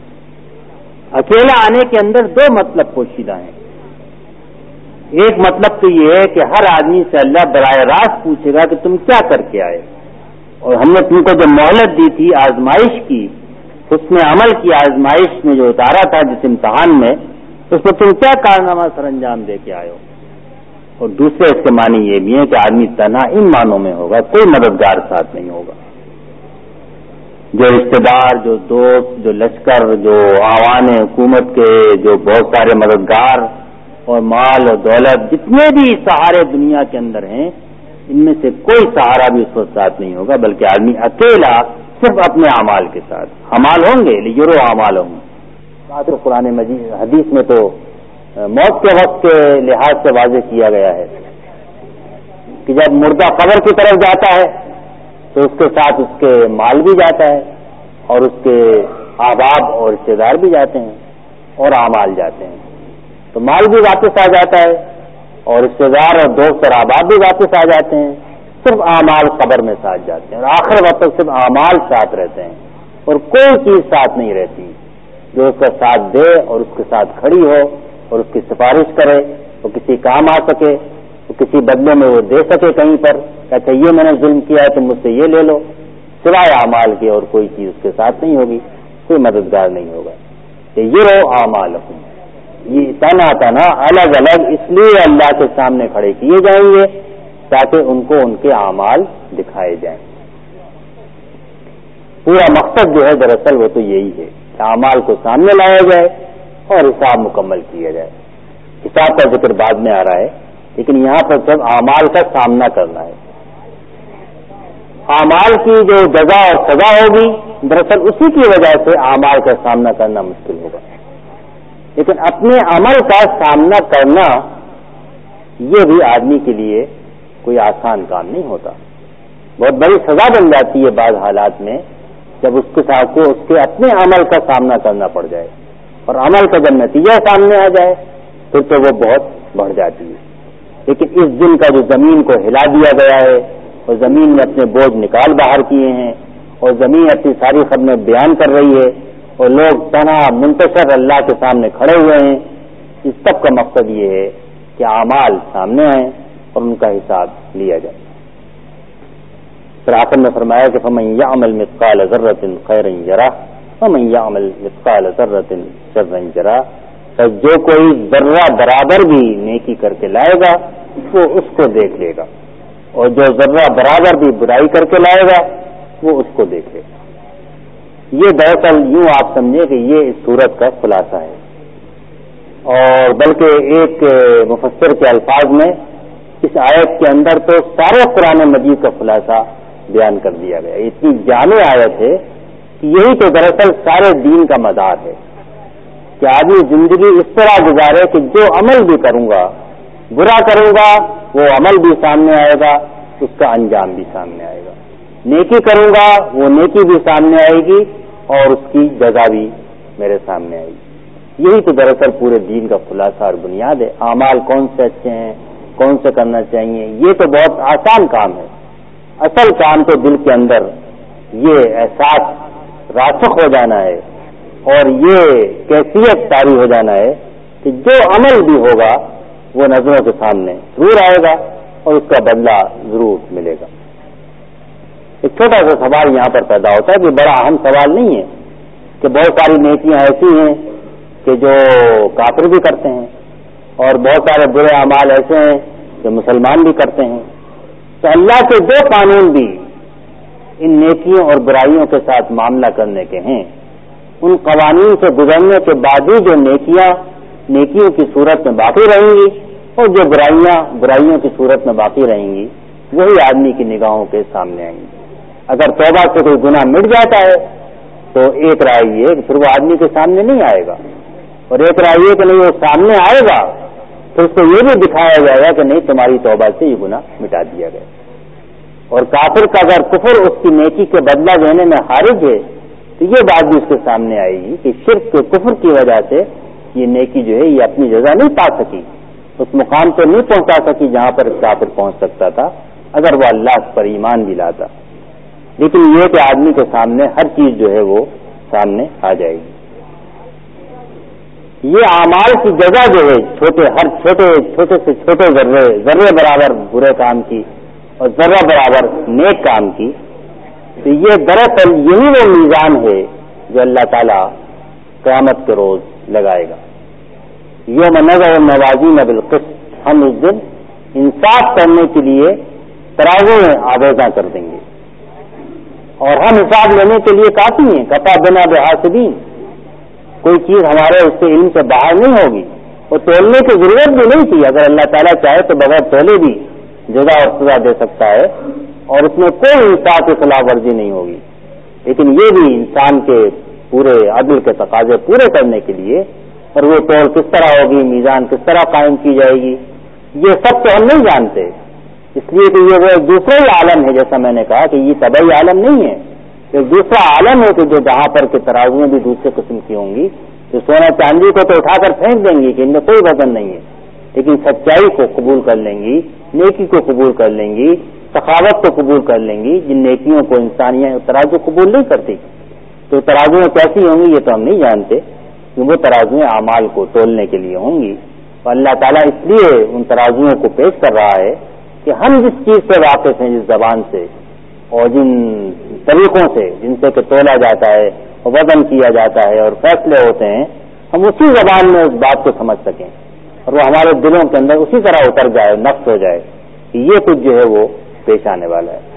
اکیلا آنے کے اندر دو مطلب پوشیدہ ہیں. ایک مطلب تو یہ ہے کہ ہر آدمی سے اللہ براہ راست پوچھے گا کہ تم کیا کر کے آئے، اور ہم نے تم کو جو مہلت دی تھی آزمائش کی، حسن عمل کی آزمائش میں جو اتارا تھا جس امتحان میں، اس میں تم کیا کارنامہ سر انجام دے کے آئے ہو. اور دوسرے اس کے معنی یہ بھی ہے کہ آدمی تنہا ان معنوں میں ہوگا، کوئی مددگار ساتھ نہیں ہوگا. جو رشتے دار، جو دوست، جو لشکر، جو آوان حکومت کے جو بہت سارے مددگار اور مال اور دولت، جتنے بھی سہارے دنیا کے اندر ہیں، ان میں سے کوئی سہارا بھی اس وقت ساتھ نہیں ہوگا، بلکہ آدمی اکیلا صرف اپنے اعمال کے ساتھ. اعمال ہوں گے لیرو اعمال ہوں. آخر قرآن مجید حدیث میں تو موت کے وقت کے لحاظ سے واضح کیا گیا ہے کہ جب مردہ قبر کی طرف جاتا ہے تو اس کے ساتھ اس کے مال بھی جاتا ہے اور اس کے احباب اور رشتے دار بھی جاتے ہیں اور اعمال جاتے ہیں. تو مال بھی واپس آ جاتا ہے اور رشتے دار اور دوست اور احباب بھی واپس آ جاتے ہیں. صرف اعمال قبر میں ساتھ جاتے ہیں اور آخر وقت تک صرف اعمال ساتھ رہتے ہیں اور کوئی چیز ساتھ نہیں رہتی جو اس کا ساتھ دے اور اس کے ساتھ کھڑی ہو اور اس کی سفارش کرے، وہ کسی کام آ سکے، وہ کسی بدلے میں وہ دے سکے کہیں پر کہ اچھا یہ میں نے ظلم کیا ہے تم مجھ سے یہ لے لو. سوائے اعمال کے اور کوئی چیز اس کے ساتھ نہیں ہوگی، کوئی مددگار نہیں ہوگا. کہ یہ رو اعمال یہ تنہا تنہا الگ الگ اس لیے اللہ کے سامنے کھڑے کیے جائیں گے تاکہ ان کو ان کے اعمال دکھائے جائیں. پورا مقصد جو ہے دراصل وہ تو یہی ہے کہ اعمال کو سامنے لایا جائے اور حساب مکمل کیا جائے. حساب کا ذکر بعد میں آ رہا ہے لیکن یہاں پر صرف اعمال کا سامنا کرنا ہے. اعمال کی جو جزا اور سزا ہوگی دراصل اسی کی وجہ سے اعمال کا سامنا کرنا مشکل ہوگا. لیکن اپنے عمل کا سامنا کرنا یہ بھی آدمی کے لیے کوئی آسان کام نہیں ہوتا. بہت بڑی سزا بن جاتی ہے بعض حالات میں جب اس کے ساتھ کو اس کے اپنے عمل کا سامنا کرنا پڑ جائے اور عمل کا جب نتیجہ سامنے آ جائے پھر تو وہ بہت بڑھ جاتی ہے. لیکن اس دن کا جو زمین کو ہلا دیا گیا ہے اور زمین میں اپنے بوجھ نکال باہر کیے ہیں اور زمین اپنی ساری خبریں بیان کر رہی ہے اور لوگ تنہا منتشر اللہ کے سامنے کھڑے ہوئے ہیں، اس سب کا مقصد یہ ہے کہ اعمال سامنے آئیں اور ان کا حساب لیا جائے. پھر آخر میں فرمایا کہ فمن یعمل مثقال ذرۃ خیرا یرہ ومن یعمل مثقال ذرۃ شرا یرہ، تو جو کوئی ذرہ برابر بھی نیکی کر کے لائے گا وہ اس کو دیکھ لے گا اور جو ذرہ برابر بھی برائی کر کے لائے گا وہ اس کو دیکھ لے گا. یہ دراصل یوں آپ سمجھیں کہ یہ اس صورت کا خلاصہ ہے. اور بلکہ ایک مفسر کے الفاظ میں اس آیت کے اندر تو سارے قرآن مجید کا خلاصہ بیان کر دیا گیا. اتنی جامع آیت ہے کہ یہی تو دراصل سارے دین کا مدار ہے کہ آدمی زندگی اس طرح گزارے کہ جو عمل بھی کروں گا، برا کروں گا وہ عمل بھی سامنے آئے گا، اس کا انجام بھی سامنے آئے گا، نیکی کروں گا وہ نیکی بھی سامنے آئے گی اور اس کی جزا بھی میرے سامنے آئے گی۔ یہی تو دراصل پورے دین کا خلاصہ اور بنیاد ہے۔ اعمال کون سے اچھے ہیں، کون سے کرنا چاہیے، یہ تو بہت آسان کام ہے۔ اصل کام تو دل کے اندر یہ احساس راسخ ہو جانا ہے اور یہ کیفیت طاری ہو جانا ہے کہ جو عمل بھی ہوگا وہ نظروں کے سامنے ضرور آئے گا اور اس کا بدلہ ضرور ملے گا۔ ایک چھوٹا سا سوال یہاں پر پیدا ہوتا ہے کہ بڑا اہم سوال نہیں ہے کہ بہت ساری نیکیاں ایسی ہیں کہ جو کافر بھی کرتے ہیں اور بہت سارے برے اعمال ایسے ہیں جو مسلمان بھی کرتے ہیں، تو اللہ کے دو قانون بھی ان نیکیوں اور برائیوں کے ساتھ معاملہ کرنے کے ہیں۔ ان قوانین سے گزرنے کے بعد ہی جو نیکیاں نیکیوں کی صورت میں باقی رہیں گی اور جو برائیاں برائیوں کی صورت میں باقی رہیں گی وہی آدمی کی نگاہوں کے سامنے آئیں گی۔ اگر توبہ سے کوئی گناہ مٹ جاتا ہے تو ایک رائے یہ کہ پھر وہ آدمی کے سامنے نہیں آئے گا، اور ایک رائے یہ کہ نہیں وہ سامنے آئے گا تو اس کو یہ بھی دکھایا جائے گا کہ نہیں تمہاری توبہ سے یہ گناہ مٹا دیا گیا۔ اور کافر کا اگر کفر اس کی نیکی کے بدلہ دینے میں خارج ہے تو یہ بات بھی اس کے سامنے آئے گی کہ شرک کے کفر کی وجہ سے یہ نیکی جو ہے یہ اپنی جزا نہیں پا سکی، اس مقام پر نہیں پہنچا سکی جہاں پر کافر پہنچ سکتا تھا اگر وہ اللہ پر ایمان بھی لاتا۔ لیکن یہ کہ آدمی کے سامنے ہر چیز جو ہے وہ سامنے آ جائے گی۔ یہ اعمال کی جگہ جو ہے چھوٹے ہر چھوٹے چھوٹے سے چھوٹے ذرے ذرے برابر برے کام کی اور ذرہ برابر نیک کام کی، تو یہ دراصل یہی وہ میزان ہے جو اللہ تعالیٰ قیامت کے روز لگائے گا۔ یوم نضع الموازین بالقسط، ہم اس دن انصاف کرنے کے لیے ترازو میں آویزاں کر دیں گے اور ہم حساب لینے کے لیے کافی ہیں۔ کفا بنا بحاسبین، کوئی چیز ہمارے اس سے علم سے باہر نہیں ہوگی، اور تولنے کی ضرورت بھی نہیں تھی۔ اگر اللہ تعالیٰ چاہے تو بغیر تولے بھی جزا اور سزا دے سکتا ہے اور اس میں کوئی انصاف کی خلاف ورزی نہیں ہوگی، لیکن یہ بھی انسان کے پورے عدل کے تقاضے پورے کرنے کے لیے، اور وہ تول کس طرح ہوگی، میزان کس طرح قائم کی جائے گی، یہ سب تو ہم نہیں جانتے، اس لیے کہ یہ وہ ایک دوسرا ہی عالم ہے۔ جیسا میں نے کہا کہ یہ طبعی عالم نہیں ہے، ایک دوسرا عالم ہے کہ جو جہاں پر کے ترازویں بھی دوسرے قسم کی ہوں گی، جو سونا چاندی کو تو اٹھا کر پھینک دیں گی کہ ان میں کوئی وزن نہیں ہے، لیکن سچائی کو قبول کر لیں گی، نیکی کو قبول کر لیں گی، سخاوت کو قبول کر لیں گی، جن نیکیوں کو انسانیت ترازو قبول نہیں کرتی۔ تو ترازویں کیسی ہوں گی یہ تو ہم نہیں جانتے، کہ وہ ترازویں اعمال کو تولنے کے لیے ہوں گی، اور اللہ تعالیٰ اس لیے ان ترازوؤں کو پیش کر رہا ہے کہ ہم جس چیز سے واقف ہیں، جس زبان سے اور جن طریقوں سے جن سے کہ تولا جاتا ہے اور وزن کیا جاتا ہے اور فیصلے ہوتے ہیں، ہم اسی زبان میں اس بات کو سمجھ سکیں اور وہ ہمارے دلوں کے اندر اسی طرح اتر جائے، نقش ہو جائے کہ یہ کچھ جو ہے وہ پیش آنے والا ہے۔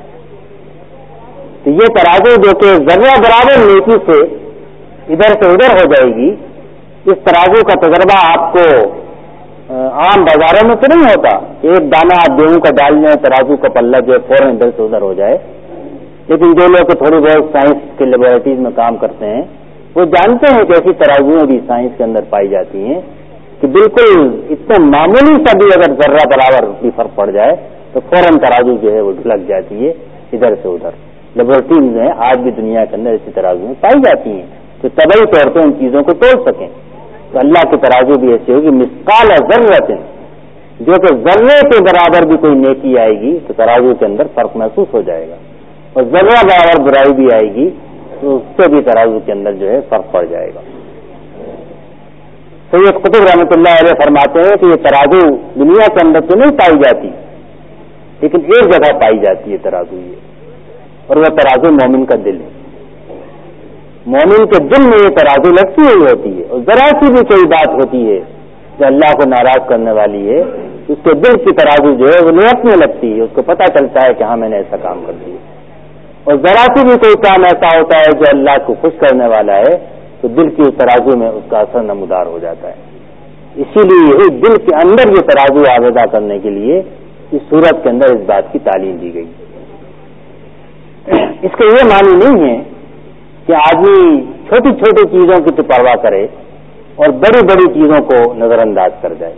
تو یہ ترازو جو کہ ذرہ برابر نیکی سے ادھر سے ادھر ہو جائے گی، اس ترازو کا تجربہ آپ کو عام بازاروں میں تو نہیں ہوتا کہ ایک دانہ آپ گیہوں کا ڈال لیں ترازو کا پلہ جو ہے فوراً ادھر سے ادھر ہو جائے، لیکن جو لوگ تھوڑی بہت سائنس کے لیبورٹریز میں کام کرتے ہیں وہ جانتے ہیں کہ ایسی ترازویں بھی سائنس کے اندر پائی جاتی ہیں کہ بالکل اتنے معمولی سا بھی اگر ذرہ برابر بھی فرق پڑ جائے تو فوراً ترازو جو ہے وہ ڈھلک جاتی ہے ادھر سے ادھر۔ لیبورٹریز میں آج بھی دنیا کے اندر ایسی ترازویں پائی جاتی ہیں تو طبعی طور پہ ان چیزوں کو تول سکیں۔ تو اللہ کی ترازو بھی ایسی ہوگی مثقال ذرۃ، جو کہ ذرے کے برابر بھی کوئی نیکی آئے گی تو ترازو کے اندر فرق محسوس ہو جائے گا، اور ذرہ برابر برائی بھی آئے گی تو اس سے بھی ترازو کے اندر جو ہے فرق پڑ جائے گا۔ سید قطب رحمۃ اللہ علیہ فرماتے ہیں کہ یہ ترازو دنیا کے اندر تو نہیں پائی جاتی، لیکن ایک جگہ پائی جاتی ہے ترازو یہ، اور وہ ترازو مومن کا دل ہے۔ مومن کے دل میں یہ ترازو لگتی ہوئی ہوتی ہے، اور ذرا سی بھی کوئی بات ہوتی ہے جو اللہ کو ناراض کرنے والی ہے، اس کے دل کی ترازو جو ہے وہ لڑکنے لگتی ہے، اس کو پتہ چلتا ہے کہ ہاں میں نے ایسا کام کر دیا۔ اور ذرا سی بھی کوئی کام ایسا ہوتا ہے جو اللہ کو خوش کرنے والا ہے تو دل کی اس ترازو میں اس کا اثر نمودار ہو جاتا ہے۔ اسی لیے یہی دل کے اندر یہ ترازو آویزہ کرنے کے لیے اس صورت کے اندر اس بات کی تعلیم دی گئی۔ اس کا یہ معنی نہیں ہے کہ کہ آدمی چھوٹی چھوٹی چیزوں کی تو پرواہ کرے اور بڑی بڑی چیزوں کو نظر انداز کر جائے.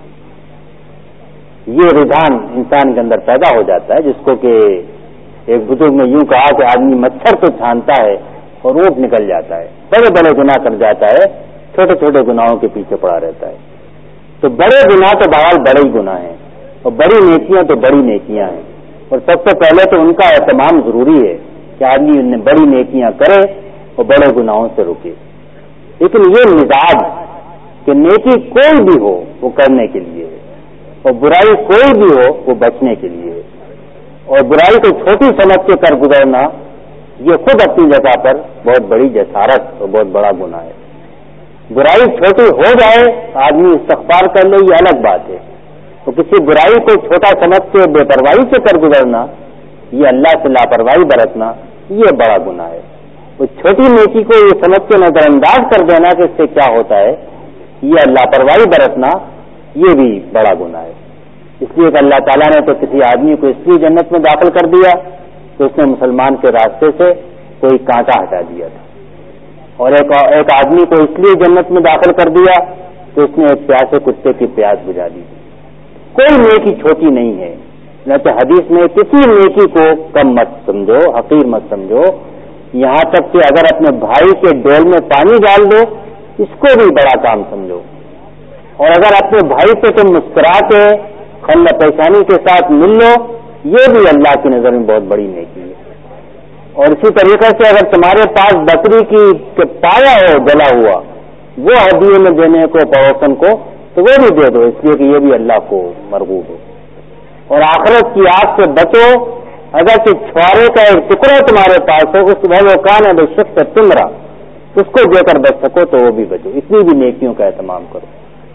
یہ رجحان انسان کے اندر پیدا ہو جاتا ہے، جس کو کہ ایک بزرگ نے یوں کہا کہ آدمی مچھر تو چھانتا ہے اور اونٹ نکل جاتا ہے، بڑے بڑے گناہ کر جاتا ہے، چھوٹے چھوٹے گناہوں کے پیچھے پڑا رہتا ہے. تو بڑے گناہ تو بہرحال بڑے ہی گناہ ہیں، اور بڑی نیکیاں تو بڑی نیکیاں ہیں، اور سب سے پہلے تو ان کا اہتمام ضروری ہے کہ آدمی ان بڑی نیکیاں کرے اور بڑے گناہوں سے رکے. لیکن یہ مزاج کہ نیکی کوئی بھی ہو وہ کرنے کے لیے ہے، اور برائی کوئی بھی ہو وہ بچنے کے لیے ہے، اور برائی کو چھوٹی سمجھ کے کر گزرنا یہ خود اپنی جگہ پر بہت بڑی جسارت اور بہت بڑا گناہ ہے. برائی چھوٹی ہو جائے آدمی استغفار کر لے یہ الگ بات ہے، تو کسی برائی کو چھوٹا سمجھ کے بے پرواہی سے کر گزرنا، یہ اللہ سے لاپرواہی برتنا، یہ بڑا گناہ ہے. وہ چھوٹی نیکی کو یہ سمجھ کے نظر انداز کر دینا کہ اس سے کیا ہوتا ہے، یہ لاپرواہی برتنا یہ بھی بڑا گناہ ہے. اس لیے کہ اللہ تعالیٰ نے تو کسی آدمی کو اس لیے جنت میں داخل کر دیا کہ اس نے مسلمان کے راستے سے کوئی کانٹا ہٹا دیا تھا، اور ایک ایک آدمی کو اس لیے جنت میں داخل کر دیا کہ اس نے ایک پیاسے کتے کی پیاس بجھا دی. کوئی نیکی چھوٹی نہیں ہے. نہ تو حدیث میں کسی نیکی کو کم مت سمجھو، حقیر مت سمجھو، یہاں تک کہ اگر اپنے بھائی کے ڈول میں پانی ڈال دو اس کو بھی بڑا کام سمجھو، اور اگر اپنے بھائی سے تم مسکرا کے خندہ پیشانی کے ساتھ مل لو یہ بھی اللہ کی نظر میں بہت بڑی نیکی ہے. اور اسی طریقے سے اگر تمہارے پاس بکری کی پایا ہو جلا ہوا وہ ہدیے میں دینے کو پڑوسن کو تو وہ بھی دے دو، اس لیے کہ یہ بھی اللہ کو مرغوب ہے. اور آخرت کی آگ سے بچو، اگر کہ چھوارے کا ایک ٹکڑا تمہارے پاس ہو اس بھلو کان ہے بے شک تمرا اس کو دے کر بچ سکو تو وہ بھی بچو، اتنی بھی نیکیوں کا اہتمام کرو.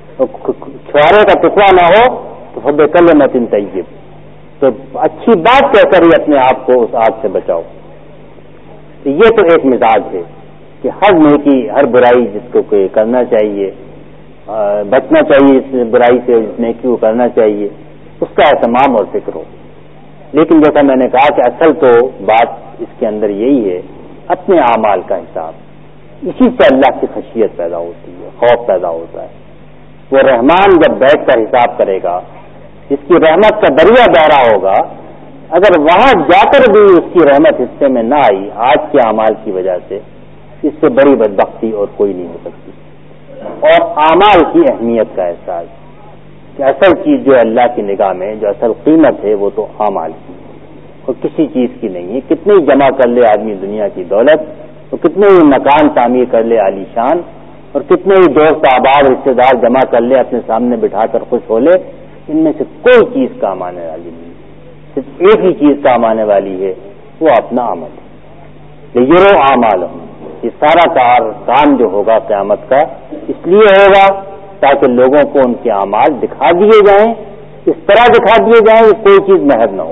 چھوارے کا ٹکڑا نہ ہو تو فب کلمۃ طیب، تو اچھی بات کہہ کر ہی اپنے آپ کو اس آگ سے بچاؤ. تو یہ تو ایک مزاج ہے کہ ہر نیکی ہر برائی جس کو کرنا چاہیے، بچنا چاہیے اس برائی سے، اس نیکی کو کرنا چاہیے، اس کا اہتمام اور فکر ہو. لیکن جیسا میں نے کہا کہ اصل تو بات اس کے اندر یہی ہے اپنے اعمال کا حساب. اسی سے اللہ کی خشیت پیدا ہوتی ہے، خوف پیدا ہوتا ہے. وہ رحمان جب بیٹھ کر حساب کرے گا، جس کی رحمت کا دریا بہ رہا ہوگا، اگر وہاں جا کر بھی اس کی رحمت حصے میں نہ آئی آج کے اعمال کی وجہ سے، اس سے بڑی بدبختی اور کوئی نہیں ہو سکتی. اور اعمال کی اہمیت کا احساس کہ اصل چیز جو اللہ کی نگاہ میں جو اصل قیمت ہے وہ تو اعمال کی اور کسی چیز کی نہیں ہے. کتنے ہی جمع کر لے آدمی دنیا کی دولت، تو کتنے ہی مکان تعمیر کر لے عالی شان، اور کتنے ہی دوست احباب رشتے دار جمع کر لے اپنے سامنے بٹھا کر خوش ہو لے، ان میں سے کوئی چیز کام آنے والی نہیں. صرف ایک ہی چیز کام آنے والی ہے، وہ اپنا عمل ہے. لیجرو اعمال یہ سارا کار کام جو ہوگا قیامت کا اس لیے ہوگا تاکہ لوگوں کو ان کے اعمال دکھا دیے جائیں، اس طرح دکھا دیے جائیں کہ کوئی چیز محض نہ ہو.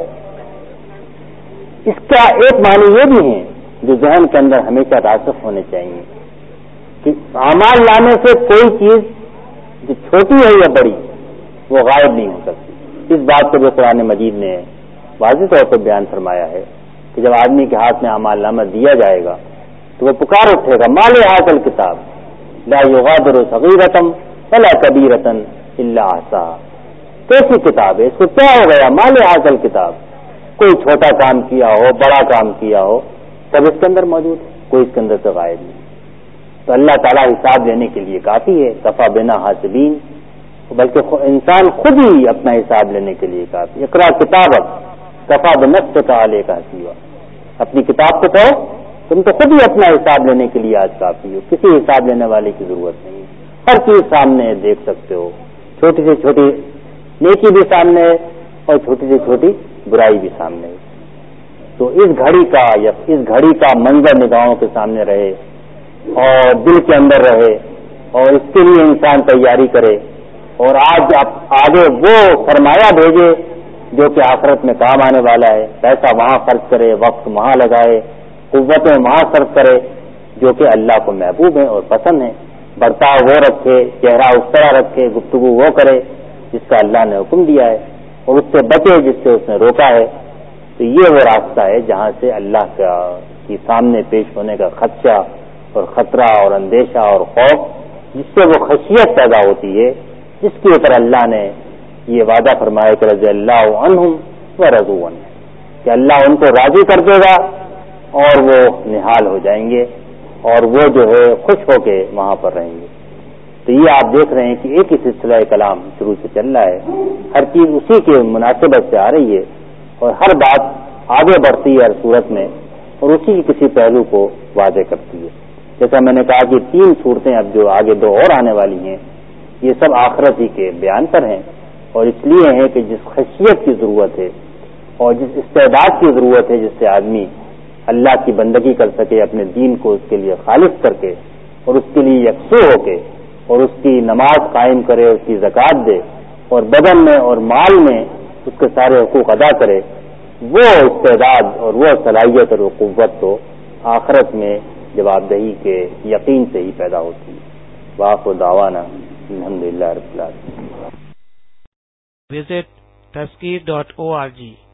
اس کا ایک معنی یہ بھی ہے جو ذہن کے اندر ہمیشہ راسخ ہونے چاہیے کہ اعمال لانے سے کوئی چیز جو چھوٹی ہے یا بڑی وہ غائب نہیں ہو سکتی. اس بات کو جو قرآن مجید نے واضح طور پر بیان فرمایا ہے کہ جب آدمی کے ہاتھ میں اعمال نامہ دیا جائے گا تو وہ پکار اٹھے گا مال حاصل کتاب لا یغادر صغیرۃ ولا کبیرۃ الا احصاها. کیسی کتاب ہے، اس کو کیا ہو گیا؟ مال حاصل کتاب، کوئی چھوٹا کام کیا ہو بڑا کام کیا ہو سب اس کے اندر موجود ہے، کوئی اس کے اندر سے غائب نہیں. تو اللہ تعالیٰ حساب لینے کے لیے کافی ہے، کفا بنا حاسبین، بلکہ انسان خود ہی اپنا حساب لینے کے لیے کافی. اقرا کتابک کفا بنفسک علیک حسیبا، اپنی کتاب کو پڑھو، تم تو خود ہی اپنا حساب لینے کے لیے آج کافی ہو، کسی حساب لینے والے کی ضرورت نہیں. ہر چیز سامنے دیکھ سکتے ہو، چھوٹی سے چھوٹی نیکی بھی سامنے ہے اور چھوٹی سے چھوٹی برائی بھی سامنے ہے. تو اس گھڑی کا یا اس گھڑی کا منظر نگاہوں کے سامنے رہے اور دل کے اندر رہے، اور اس کے لیے انسان تیاری کرے، اور آج آگے وہ سرمایہ بھیجے جو کہ آخرت میں کام آنے والا ہے. پیسہ وہاں خرچ کرے، وقت وہاں لگائے، قوتیں وہاں صرف کرے جو کہ اللہ کو محبوب ہے اور پسند ہے. برتاؤ وہ رکھے، چہرہ اس طرح رکھے، گفتگو وہ کرے جس کا اللہ نے حکم دیا ہے، اور اس سے بچے جس سے اس نے روکا ہے. تو یہ وہ راستہ ہے جہاں سے اللہ کا کی سامنے پیش ہونے کا خدشہ اور خطرہ اور اندیشہ اور خوف، جس سے وہ خشیت پیدا ہوتی ہے، جس کے اوپر اللہ نے یہ وعدہ فرمایا کہ رضی اللہ عنہم ورضوا عنہ، کہ اللہ ان کو راضی کر دے گا اور وہ نہال ہو جائیں گے اور وہ جو ہے خوش ہو کے وہاں پر رہیں گے۔ تو یہ آپ دیکھ رہے ہیں کہ ایک ہی سلسلہ کلام شروع سے چل رہا ہے، ہر چیز اسی کے مناسبت سے آ رہی ہے اور ہر بات آگے بڑھتی ہے ہر صورت میں اور اسی کی کسی پہلو کو واضح کرتی ہے۔ جیسا میں نے کہا کہ تین صورتیں اب جو آگے دو اور آنے والی ہیں، یہ سب آخرت ہی کے بیان پر ہیں، اور اس لیے ہے کہ جس خشیت کی ضرورت ہے اور جس استعداد کی ضرورت ہے جس سے آدمی اللہ کی بندگی کر سکے، اپنے دین کو اس کے لیے خالص کر کے اور اس کے لیے یکسو ہو کے اور اس کی نماز قائم کرے، اس کی زکوٰۃ دے اور بدن میں اور مال میں اس کے سارے حقوق ادا کرے، وہ استعداد اور وہ صلاحیت اور وہ قوت تو آخرت میں جواب دہی کے یقین سے ہی پیدا ہوتی ہے۔ وآخر دعوانا الحمدللہ رب العالمین۔ Visit tazkir dot org